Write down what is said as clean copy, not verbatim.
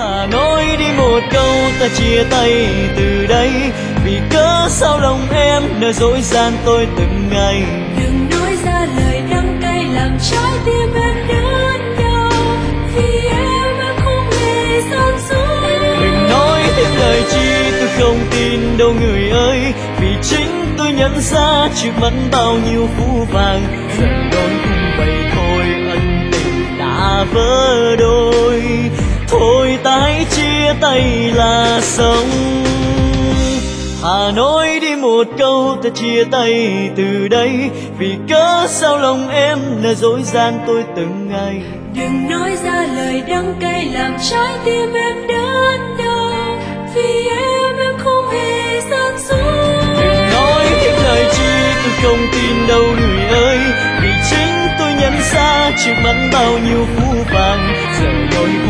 Thà nói đi một câu ta chia tay từ đây, vì cớ sao lòng em nỡ dối gian tôi từng ngày. Đừng nói ra lời đắng cay làm trái tim em đớn đau, vì em không hề gian dối. Đừng nói thêm lời chi tôi không tin đâu người ơi, vì chính tôi nhận ra trước mắt bao nhiêu phũ phàng. Giờ đôi cũng vậy thôi, ân tình đã vỡ đôi, thôi ta hãy chia tay là xong. Thà nói đi một câu ta chia tay từ đây, vì cớ sao lòng em nỡ dối gian tôi từng ngày. Đừng nói ra lời đắng cay làm trái tim em đớn đau, vì em không hề gian dối. Đừng nói những lời chi tôi không tin đâu người ơi, vì chính tôi nhận ra trước mắt bao nhiêu phũ phàng. Giờ đôi